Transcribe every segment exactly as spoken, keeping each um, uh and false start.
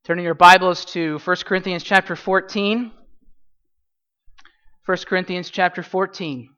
Turning your Bibles to First Corinthians chapter fourteen. First Corinthians chapter fourteen.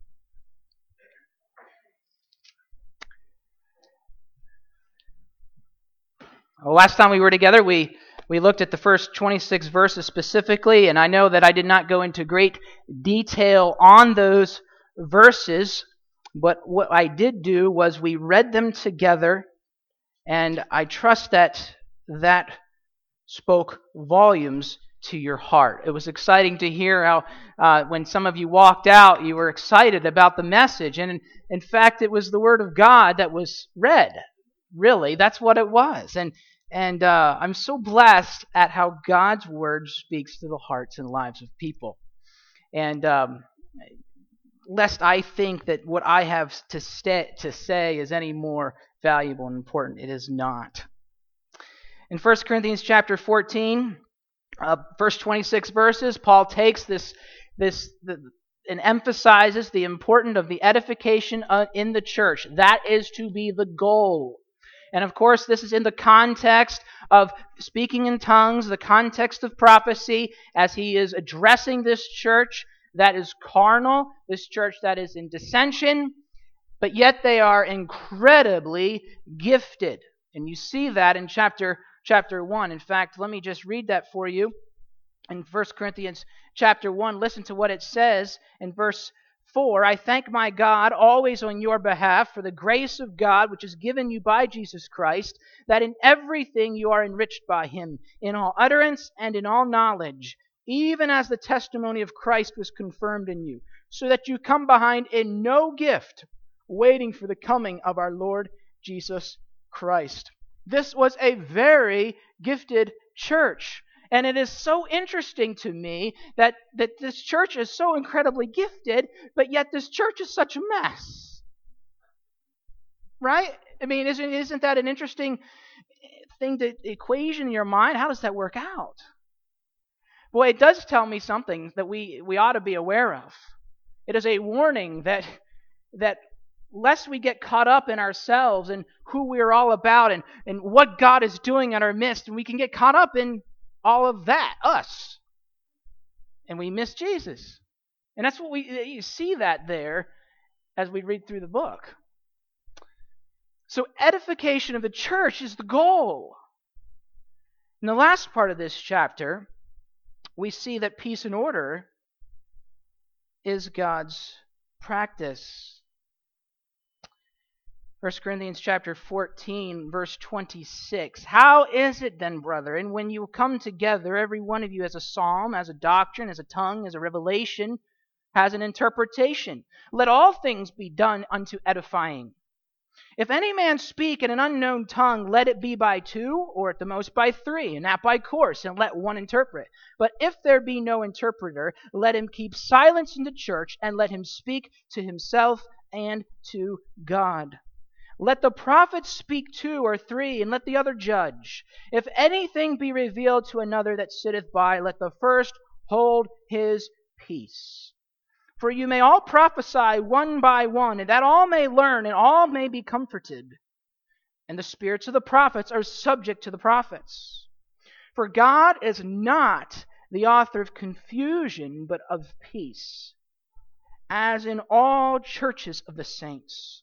Well, last time we were together, we, we looked at the first twenty-six verses specifically, and I know that I did not go into great detail on those verses, but what I did do was we read them together, and I trust that that spoke volumes to your heart. It was exciting to hear how uh, when some of you walked out, you were excited about the message. And in, in fact, it was the Word of God that was read. Really, that's what it was. And and uh, I'm so blessed at how God's Word speaks to the hearts and lives of people. And um, lest I think that what I have to, sta- to say is any more valuable and important, it is not. In First Corinthians chapter fourteen, uh, verse twenty-six verses, Paul takes this, this the, and emphasizes the importance of the edification uh, in the church. That is to be the goal. And of course, this is in the context of speaking in tongues, the context of prophecy, as he is addressing this church that is carnal, this church that is in dissension, but yet they are incredibly gifted. And you see that in chapter Chapter one. In fact, let me just read that for you. In First Corinthians chapter one, listen to what it says in verse four. I thank my God always on your behalf for the grace of God which is given you by Jesus Christ, that in everything you are enriched by him, in all utterance and in all knowledge, even as the testimony of Christ was confirmed in you, so that you come behind in no gift, waiting for the coming of our Lord Jesus Christ. This was a very gifted church. And it is so interesting to me that, that this church is so incredibly gifted, but yet this church is such a mess. Right? I mean, isn't, isn't that an interesting thing to equation in your mind? How does that work out? Boy, it does tell me something that we, we ought to be aware of. It is a warning that that lest we get caught up in ourselves and who we're all about and, and what God is doing in our midst, and we can get caught up in all of that, us, and we miss Jesus. And that's what we you see that there as we read through the book. So edification of the church is the goal. In the last part of this chapter, we see that peace and order is God's practice. First Corinthians chapter fourteen, verse twenty-six. How is it then, brethren, when you come together, every one of you has a psalm, has a doctrine, has a tongue, has a revelation, has an interpretation? Let all things be done unto edifying. If any man speak in an unknown tongue, let it be by two, or at the most by three, and that by course, and let one interpret. But if there be no interpreter, let him keep silence in the church, and let him speak to himself and to God. Let the prophets speak two or three, and let the other judge. If anything be revealed to another that sitteth by, let the first hold his peace. For you may all prophesy one by one, and that all may learn, and all may be comforted. And the spirits of the prophets are subject to the prophets. For God is not the author of confusion, but of peace, as in all churches of the saints.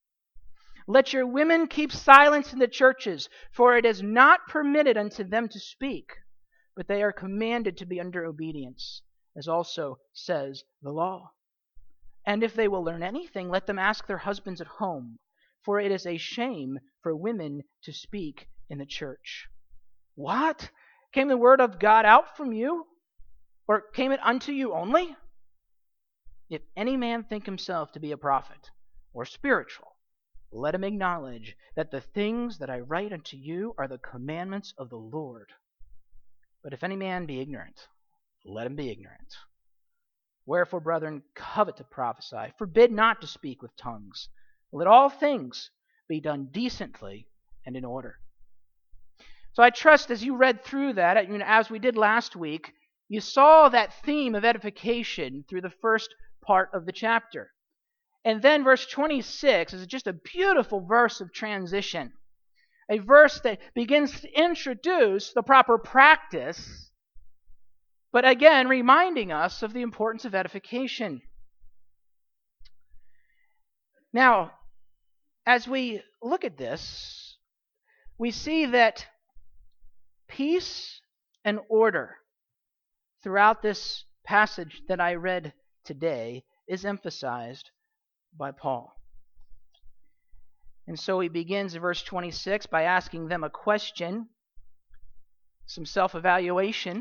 Let your women keep silence in the churches, for it is not permitted unto them to speak, but they are commanded to be under obedience, as also says the law. And if they will learn anything, let them ask their husbands at home, for it is a shame for women to speak in the church. What? Came the word of God out from you? Or came it unto you only? If any man think himself to be a prophet, or spiritual, let him acknowledge that the things that I write unto you are the commandments of the Lord. But if any man be ignorant, let him be ignorant. Wherefore, brethren, covet to prophesy. Forbid not to speak with tongues. Let all things be done decently and in order. So I trust as you read through that, as we did last week, you saw that theme of edification through the first part of the chapter. And then verse twenty-six is just a beautiful verse of transition. A verse that begins to introduce the proper practice, but again reminding us of the importance of edification. Now, as we look at this, we see that peace and order throughout this passage that I read today is emphasized by Paul. And so he begins in verse twenty-six by asking them a question, some self-evaluation.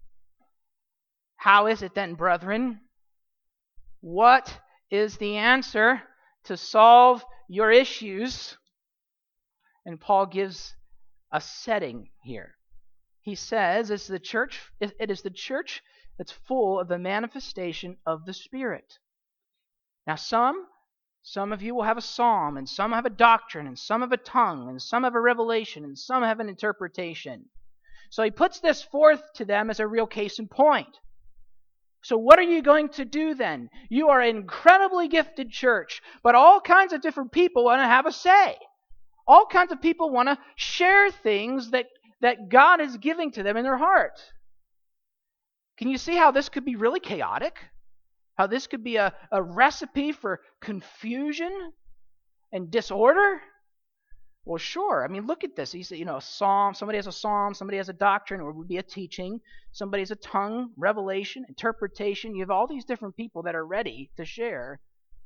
How is it then, brethren? What is the answer to solve your issues? And Paul gives a setting here. He says it's the church, it is the church that's full of the manifestation of the Spirit. Now some, some of you will have a psalm, and some have a doctrine, and some have a tongue, and some have a revelation, and some have an interpretation. So he puts this forth to them as a real case in point. So what are you going to do then? You are an incredibly gifted church, but all kinds of different people want to have a say. All kinds of people want to share things that, that God is giving to them in their heart. Can you see how this could be really chaotic? How this could be a, a recipe for confusion and disorder? Well, sure. I mean, look at this. He said, you know, a psalm. Somebody has a psalm. Somebody has a doctrine, or it would be a teaching. Somebody has a tongue, revelation, interpretation. You have all these different people that are ready to share.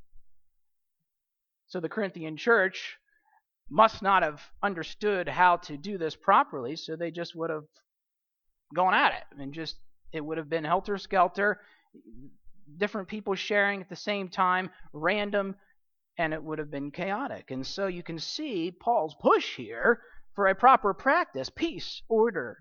So the Corinthian church must not have understood how to do this properly, so they just would have gone at it, and just it would have been helter-skelter, different people sharing at the same time, random, and it would have been chaotic. And so you can see Paul's push here for a proper practice, peace, order.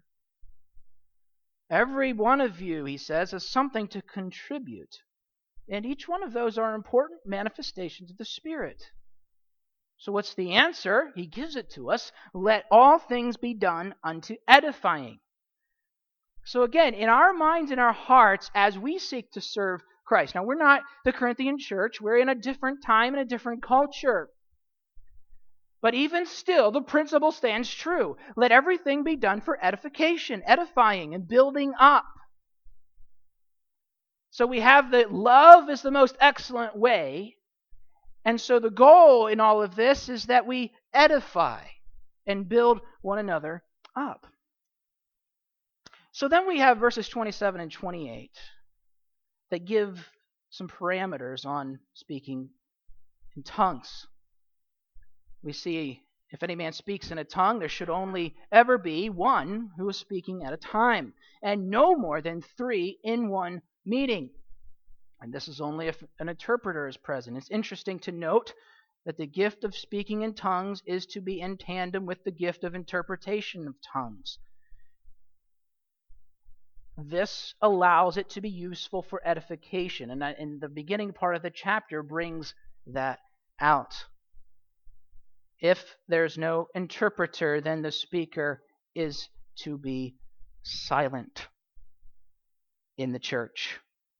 Every one of you, he says, has something to contribute, and each one of those are important manifestations of the Spirit. So what's the answer? He gives it to us. Let all things be done unto edifying. So again, in our minds and our hearts, as we seek to serve Christ. Now, we're not the Corinthian church. We're in a different time and a different culture. But even still, the principle stands true. Let everything be done for edification, edifying, and building up. So we have that love is the most excellent way. And so the goal in all of this is that we edify and build one another up. So then we have verses twenty-seven and twenty-eight that give some parameters on speaking in tongues. We see, if any man speaks in a tongue, there should only ever be one who is speaking at a time, and no more than three in one meeting. And this is only if an interpreter is present. It's interesting to note that the gift of speaking in tongues is to be in tandem with the gift of interpretation of tongues. This allows it to be useful for edification, and in the beginning part of the chapter brings that out. If there's no interpreter, then the speaker is to be silent in the church.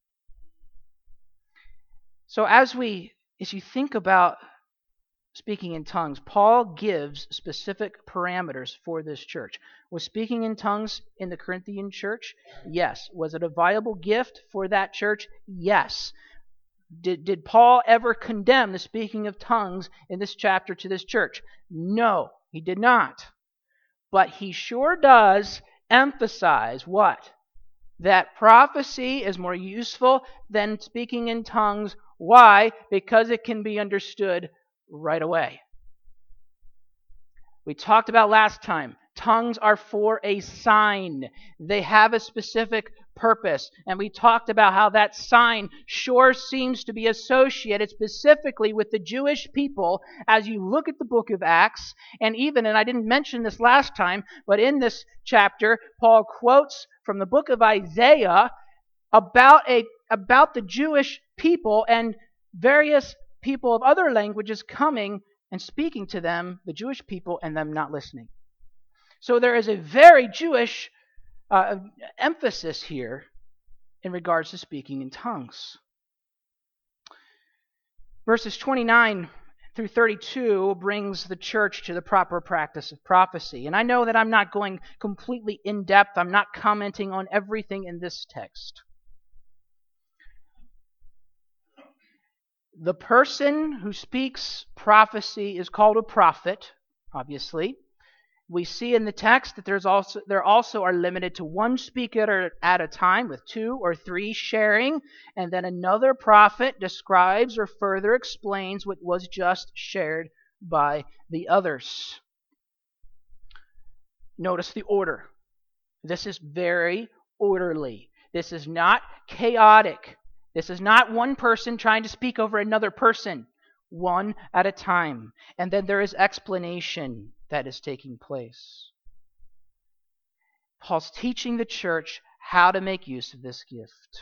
So as we, as you think about speaking in tongues, Paul gives specific parameters for this church. Was speaking in tongues in the Corinthian church? Yes. Was it a viable gift for that church? Yes. Did, did Paul ever condemn the speaking of tongues in this chapter to this church? No, he did not. But he sure does emphasize what? That prophecy is more useful than speaking in tongues. Why? Because it can be understood right away. We talked about last time, tongues are for a sign. They have a specific purpose. And we talked about how that sign sure seems to be associated specifically with the Jewish people as you look at the book of Acts. And even, and I didn't mention this last time, but in this chapter, Paul quotes from the book of Isaiah about a about the Jewish people and various people of other languages coming and speaking to them, the Jewish people, and them not listening. So there is a very Jewish uh, emphasis here in regards to speaking in tongues. Verses twenty-nine through thirty-two brings the church to the proper practice of prophecy. And I know that I'm not going completely in depth. I'm not commenting on everything in this text. The person who speaks prophecy is called a prophet, obviously. We see in the text that there's also there also are limited to one speaker at a time, with two or three sharing, and then another prophet describes or further explains what was just shared by the others. Notice the order. This is very orderly. This is not chaotic. This is not one person trying to speak over another person, one at a time. And then there is explanation that is taking place. Paul's teaching the church how to make use of this gift.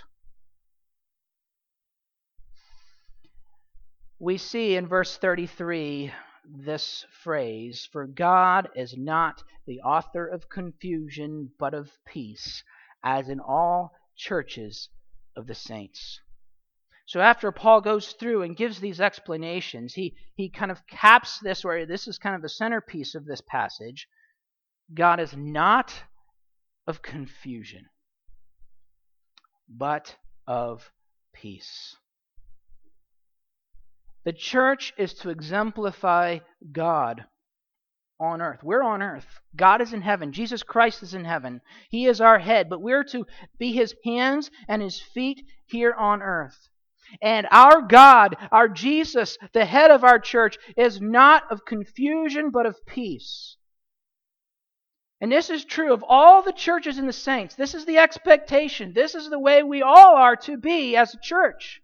We see in verse thirty-three this phrase, "For God is not the author of confusion, but of peace, as in all churches of the saints." So after Paul goes through and gives these explanations, he, he kind of caps this, where this is kind of the centerpiece of this passage. God is not of confusion, but of peace. The church is to exemplify God on earth. We're on earth. God is in heaven. Jesus Christ is in heaven. He is our head, but we're to be His hands and His feet here on earth. And our God, our Jesus, the head of our church, is not of confusion, but of peace. And this is true of all the churches in the saints. This is the expectation. This is the way we all are to be as a church.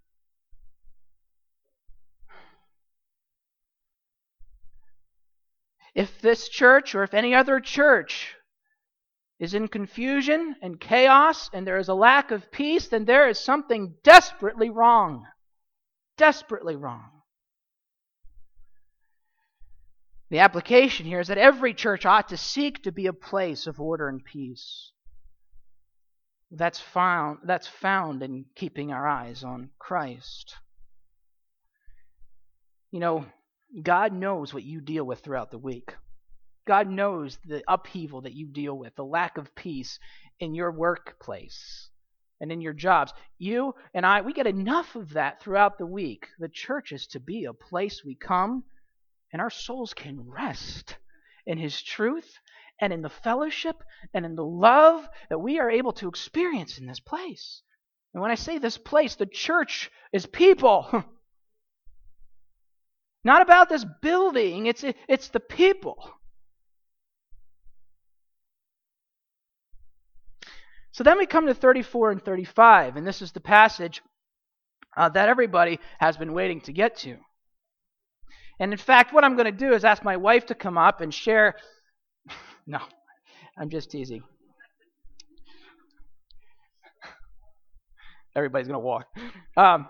If this church, or if any other church, is in confusion and chaos, and there is a lack of peace, then there is something desperately wrong. Desperately wrong. The application here is that every church ought to seek to be a place of order and peace. That's found, that's found in keeping our eyes on Christ. You know, God knows what you deal with throughout the week. God knows the upheaval that you deal with, the lack of peace in your workplace and in your jobs. You and I, we get enough of that throughout the week. The church is to be a place we come and our souls can rest in His truth and in the fellowship and in the love that we are able to experience in this place. And when I say this place, the church is people. Not about this building, it's, it's the people. So then we come to thirty-four and thirty-five, and this is the passage uh, that everybody has been waiting to get to. And in fact, what I'm going to do is ask my wife to come up and share... No, I'm just teasing. Everybody's going to walk. Um,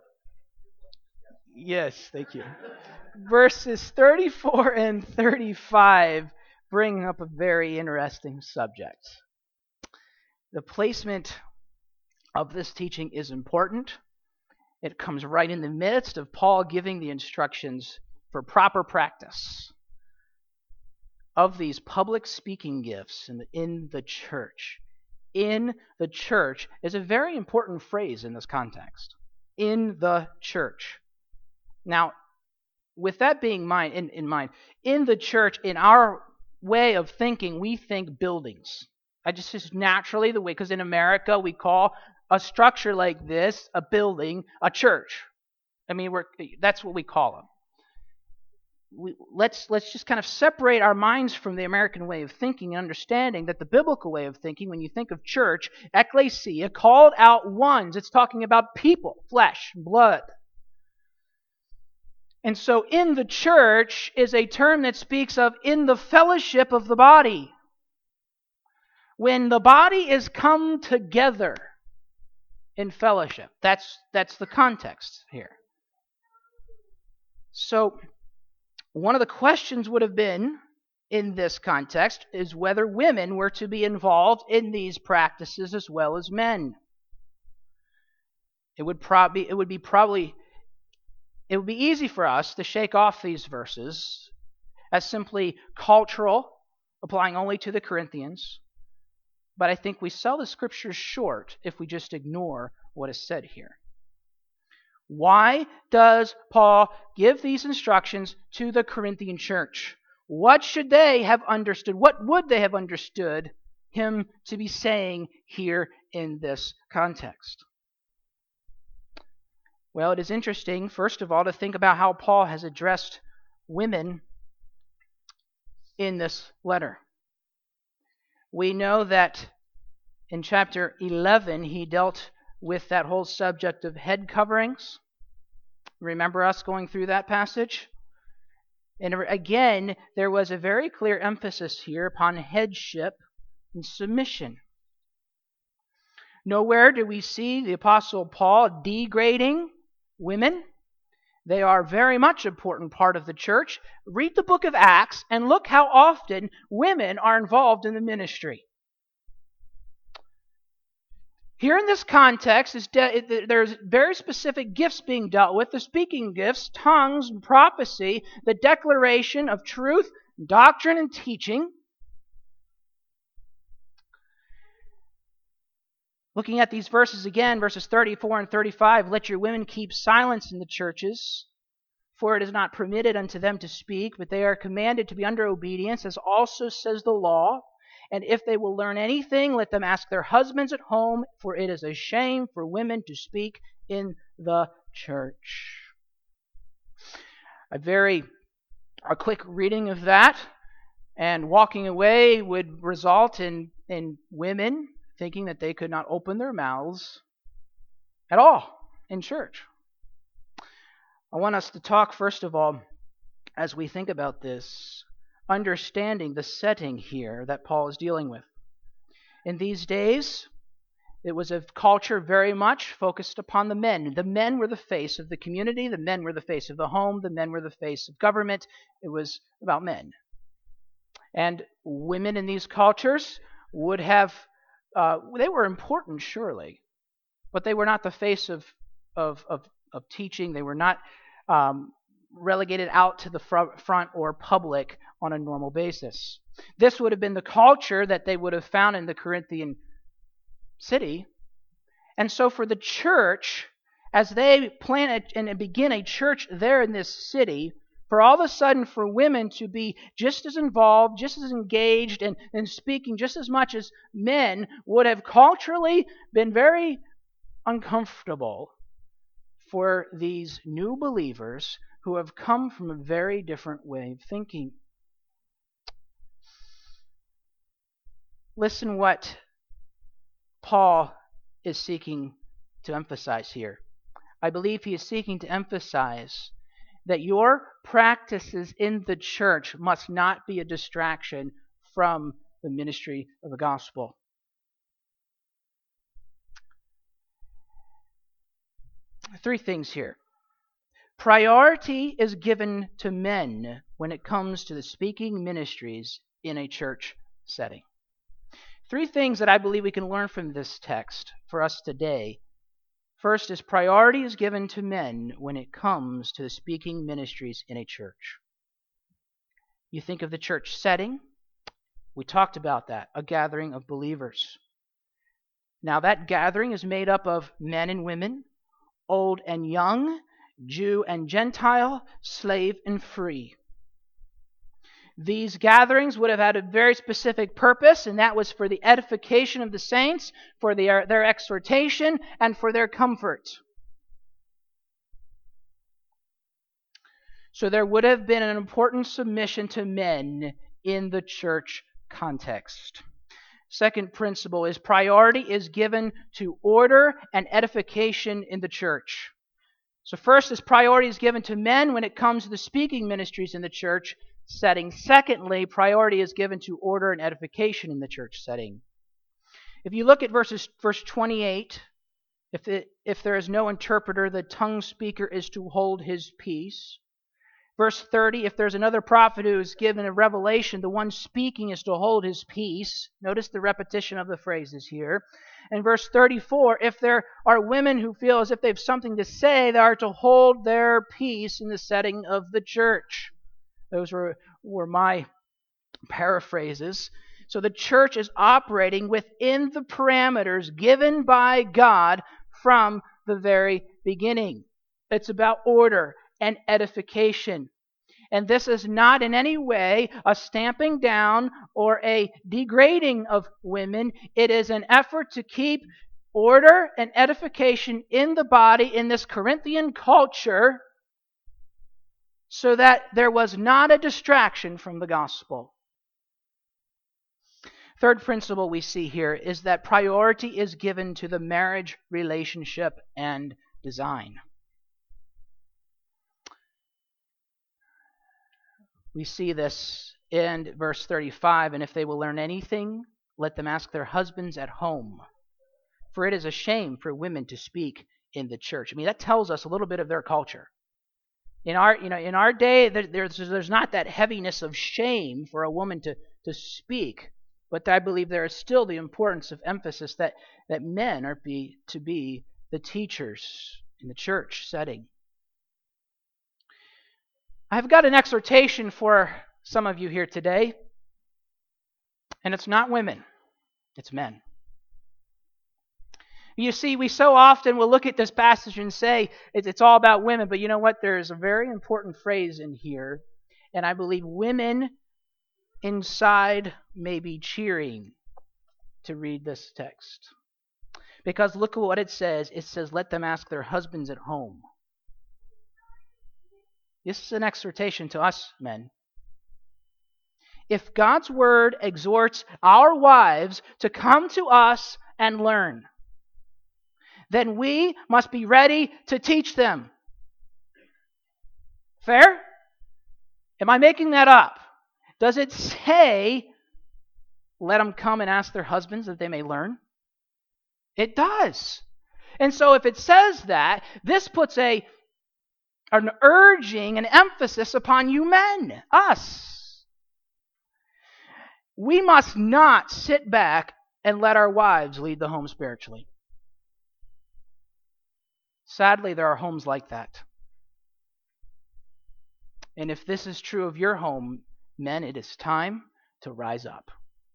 yes, thank you. Verses thirty-four and thirty-five bring up a very interesting subject. The placement of this teaching is important. It comes right in the midst of Paul giving the instructions for proper practice of these public speaking gifts in the, in the church. In the church is a very important phrase in this context. In the church. Now, with that being mind, in, in mind, in the church, in our way of thinking, we think buildings. I just just naturally the way, because in America we call a structure like this, a building, a church. I mean, we're that's what we call them. We, let's let's just kind of separate our minds from the American way of thinking and understanding that the biblical way of thinking, when you think of church, ecclesia, called out ones, it's talking about people, flesh, blood. And so in the church is a term that speaks of in the fellowship of the body. When the body is come together in fellowship. That's that's the context here. So one of the questions would have been in this context is whether women were to be involved in these practices as well as men. It would probably it would be probably It would be easy for us to shake off these verses as simply cultural, applying only to the Corinthians, but I think we sell the Scriptures short if we just ignore what is said here. Why does Paul give these instructions to the Corinthian church? What should they have understood? What would they have understood him to be saying here in this context? Well, it is interesting, first of all, to think about how Paul has addressed women in this letter. We know that in chapter eleven, he dealt with that whole subject of head coverings. Remember us going through that passage? And again, there was a very clear emphasis here upon headship and submission. Nowhere do we see the Apostle Paul degrading women. They are very much an important part of the church. Read the book of Acts and look how often women are involved in the ministry. Here in this context, is de- there's very specific gifts being dealt with, the speaking gifts, tongues, prophecy, the declaration of truth, doctrine, and teaching. Looking at these verses again, verses thirty-four and thirty-five, let your women keep silence in the churches, for it is not permitted unto them to speak, but they are commanded to be under obedience, as also says the law. And if they will learn anything, let them ask their husbands at home, for it is a shame for women to speak in the church. A very a quick reading of that and walking away would result in, in women thinking that they could not open their mouths at all in church. I want us to talk, first of all, as we think about this, understanding the setting here that Paul is dealing with. In these days, it was a culture very much focused upon the men. The men were the face of the community. The men were the face of the home. The men were the face of government. It was about men. And women in these cultures would have, uh, they were important, surely, but they were not the face of, of, of, of teaching. They were not um, relegated out to the front, front or public on a normal basis. This would have been the culture that they would have found in the Corinthian city. And so for the church, as they plan and begin a church there in this city, for all of a sudden for women to be just as involved, just as engaged, and, and speaking just as much as men would have culturally been very uncomfortable for these new believers who have come from a very different way of thinking. Listen what Paul is seeking to emphasize here. I believe he is seeking to emphasize that your practices in the church must not be a distraction from the ministry of the gospel. Three things here. Priority is given to men when it comes to the speaking ministries in a church setting. Three things that I believe we can learn from this text for us today. First is priority is given to men when it comes to the speaking ministries in a church. You think of the church setting. We talked about that, a gathering of believers. Now that gathering is made up of men and women, old and young, Jew and Gentile, slave and free. These gatherings would have had a very specific purpose, and that was for the edification of the saints, for their, their exhortation, and for their comfort. So there would have been an important submission to men in the church context. Second principle is priority is given to order and edification in the church. So first is priority is given to men when it comes to the speaking ministries in the church setting. Secondly, priority is given to order and edification in the church setting. If you look at verses, verse twenty-eight, if, it, if there is no interpreter, the tongue speaker is to hold his peace. Verse thirty, if there's another prophet who is given a revelation, the one speaking is to hold his peace. Notice the repetition of the phrases here. And verse thirty-four, if there are women who feel as if they have something to say, they are to hold their peace in the setting of the church. Those were, were my paraphrases. So the church is operating within the parameters given by God from the very beginning. It's about order and edification. And this is not in any way a stamping down or a degrading of women. It is an effort to keep order and edification in the body in this Corinthian culture so that there was not a distraction from the gospel. Third principle we see here is that priority is given to the marriage relationship and design. We see this in verse thirty-five, and if they will learn anything, let them ask their husbands at home. For it is a shame for women to speak in the church. I mean, that tells us a little bit of their culture. In our, you know, in our day, there, there's, there's not that heaviness of shame for a woman to, to speak. But I believe there is still the importance of emphasis that, that men are be, to be the teachers in the church setting. I've got an exhortation for some of you here today, and it's not women, it's men. You see, we so often will look at this passage and say it's all about women, but you know what? There is a very important phrase in here, and I believe women inside may be cheering to read this text. Because look at what it says. It says, let them ask their husbands at home. This is an exhortation to us men. If God's word exhorts our wives to come to us and learn, then we must be ready to teach them. Fair? Am I making that up? Does it say, let them come and ask their husbands that they may learn? It does. And so if it says that, this puts a an urging, an emphasis upon you men, us. We must not sit back and let our wives lead the home spiritually. Sadly, there are homes like that. And if this is true of your home, men, it is time to rise up.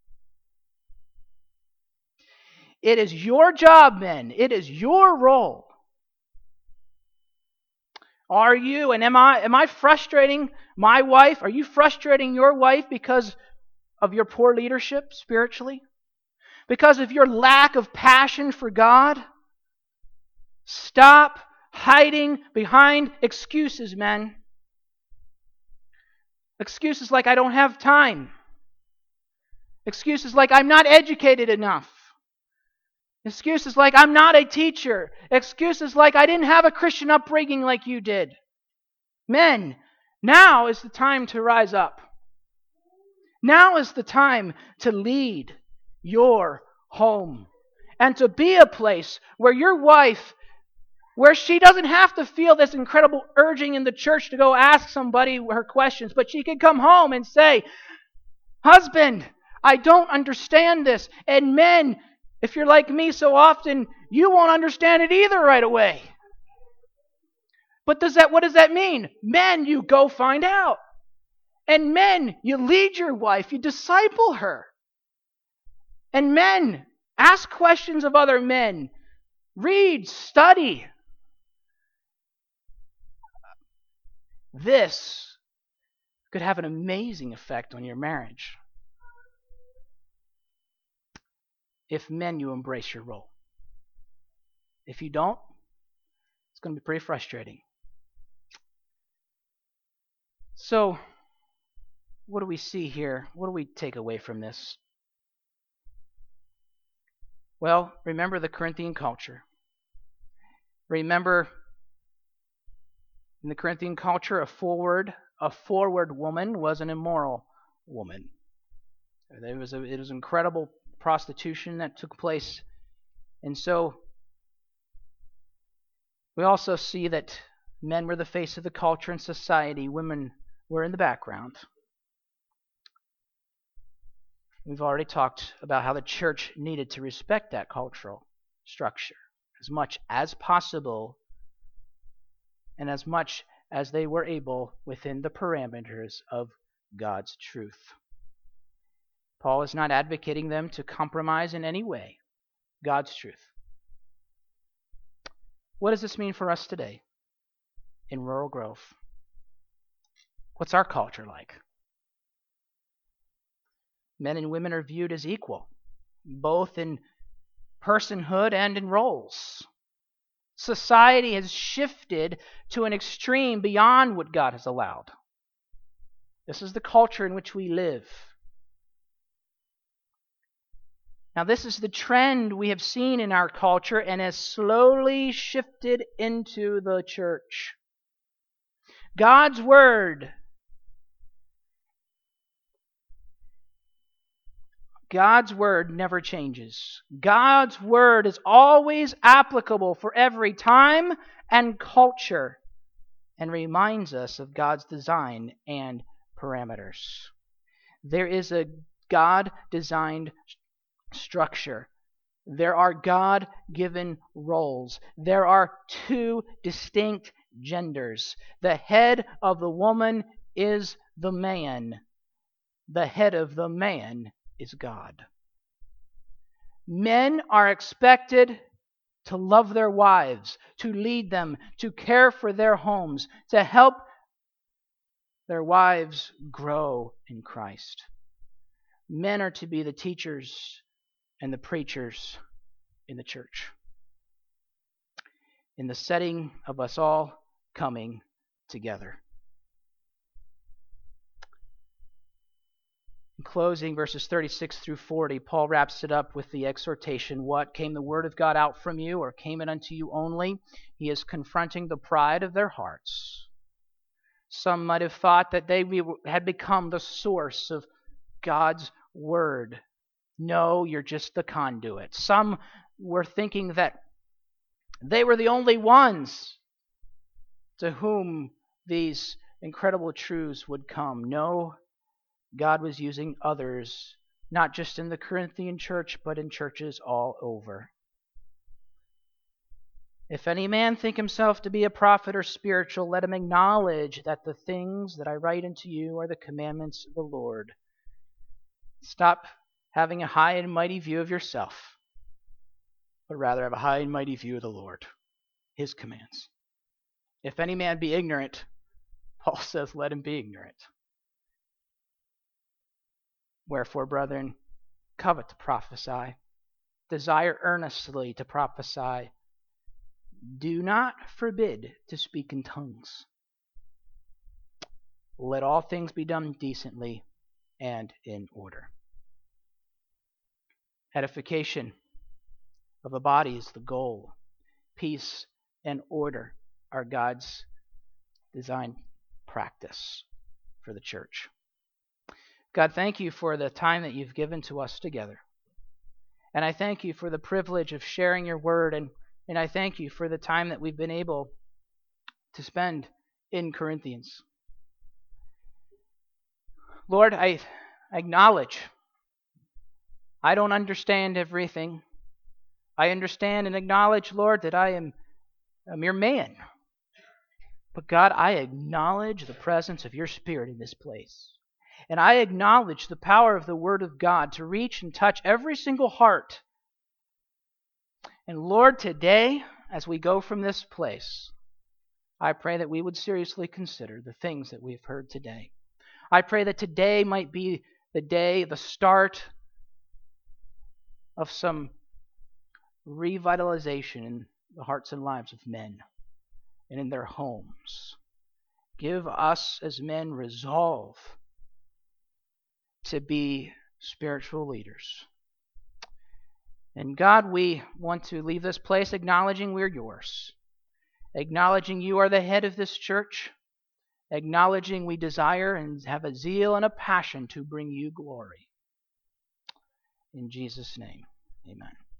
It is your job, men. It is your role. Are you, and am I, am I frustrating my wife? Are you frustrating your wife because of your poor leadership spiritually? Because of your lack of passion for God? Stop hiding behind excuses, men. Excuses like I don't have time. Excuses like I'm not educated enough. Excuses like I'm not a teacher. Excuses like I didn't have a Christian upbringing like you did. Men, now is the time to rise up. Now is the time to lead your home and to be a place where your wife, where she doesn't have to feel this incredible urging in the church to go ask somebody her questions, but she can come home and say, husband, I don't understand this. And men, if you're like me so often, you won't understand it either right away. But does that? What does that mean? Men, you go find out. And men, you lead your wife, you disciple her. And men, ask questions of other men. Read, study. This could have an amazing effect on your marriage. If men, you embrace your role. If you don't, it's going to be pretty frustrating. So, what do we see here? What do we take away from this? Well, remember the Corinthian culture. Remember, in the Corinthian culture, a forward, a forward woman was an immoral woman. There was a, it was incredible prostitution that took place. And so we also see that Men were the face of the culture and society. Women were in the background. We've already talked about how the church needed to respect that cultural structure as much as possible and as much as they were able within the parameters of God's truth. Paul is not advocating them to compromise in any way God's truth. What does this mean for us today in Rural Grove? What's our culture like? Men and women are viewed as equal, both in personhood and in roles. Society has shifted to an extreme beyond what God has allowed. This is the culture in which we live. Now, this is the trend we have seen in our culture and has slowly shifted into the church. God's Word God's Word never changes. God's Word is always applicable for every time and culture and reminds us of God's design and parameters. There is a God-designed structure. There are God-given roles. There are two distinct genders. The head of the woman is the man. The head of the man is God. Men are expected to love their wives, to lead them, to care for their homes, to help their wives grow in Christ. Men are to be the teachers and the preachers in the church, in the setting of us all coming together. In closing, verses thirty-six through forty, Paul wraps it up with the exhortation, "What, came the word of God out from you, or came it unto you only?" He is confronting the pride of their hearts. Some might have thought that they had become the source of God's word. No, you're just the conduit. Some were thinking that they were the only ones to whom these incredible truths would come. No, God was using others, not just in the Corinthian church, but in churches all over. If any man think himself to be a prophet or spiritual, let him acknowledge that the things that I write unto you are the commandments of the Lord. Stop having a high and mighty view of yourself, but rather have a high and mighty view of the Lord, His commands. If any man be ignorant, Paul says, let him be ignorant. Wherefore, brethren, covet to prophesy, desire earnestly to prophesy. Do not forbid to speak in tongues. Let all things be done decently and in order. Edification of the body is the goal. Peace and order are God's designed practice for the church. God, thank you for the time that you've given to us together. And I thank you for the privilege of sharing your word, and, and I thank you for the time that we've been able to spend in Corinthians. Lord, I acknowledge I don't understand everything. I understand and acknowledge, Lord, that I am a mere man. But God, I acknowledge the presence of your Spirit in this place. And I acknowledge the power of the Word of God to reach and touch every single heart. And Lord, today, as we go from this place, I pray that we would seriously consider the things that we've heard today. I pray that today might be the day, the start of some revitalization in the hearts and lives of men and in their homes. Give us as men resolve to be spiritual leaders. And God, we want to leave this place acknowledging we're yours, acknowledging you are the head of this church, acknowledging we desire and have a zeal and a passion to bring you glory. In Jesus' name, amen.